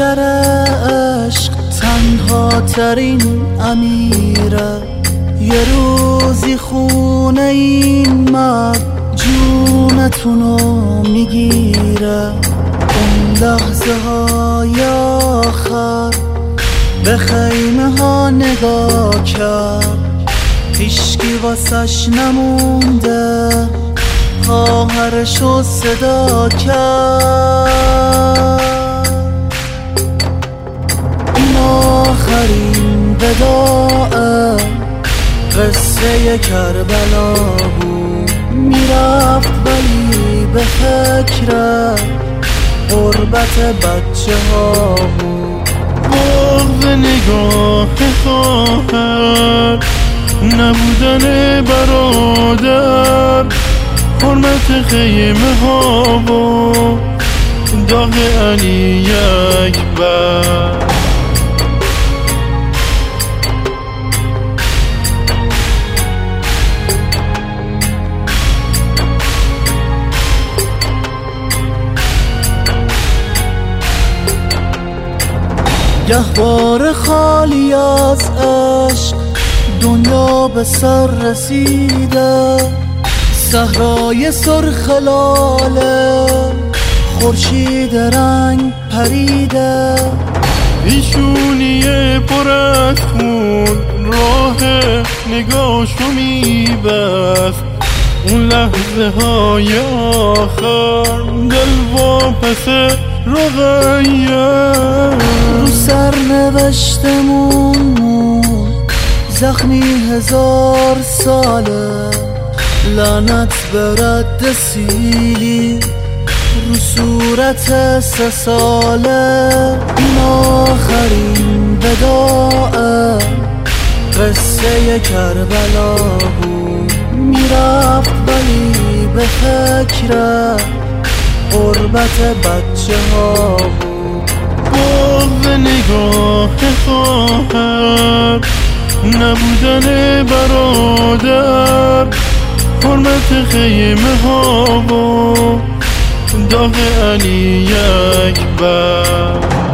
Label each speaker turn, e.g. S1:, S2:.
S1: لشکر عشق تنها ترین امیره، یه روزی خونه این مرد جونتونو میگیره. اون لحظه های آخر به خیمه ها نگاه کرد، هیچکی واسش نمونده، خواهرشو صدا کرد. این آخرین وداع قصه کربلا بود، میرفت ولی به فکر غربت بچه ها بود.
S2: بغض نگاه خواهر، نبودن برادر، حرمت خیمه ها و داغ علی اکبر.
S1: گهواره خالی از عشق دنیا به سر رسیده، صحرای سرخ لاله خورشید رنگ پریده.
S2: ایشونیه پر از خون راه نگاهشو میبست، اون لحظه های آخر دل واپس رقیه.
S1: رو سر نوشتمون زخمی 1000 ساله، لعنت به رد سیلی رو صورت 3 ساله. این آخرین وداع قصه کربلا بود، میرفت ولی به فکر غربت بچه ها بود.
S2: بغض نگاه خواهر، نبودن برادر، حرمت خیمه ها و داغ علی اکبر.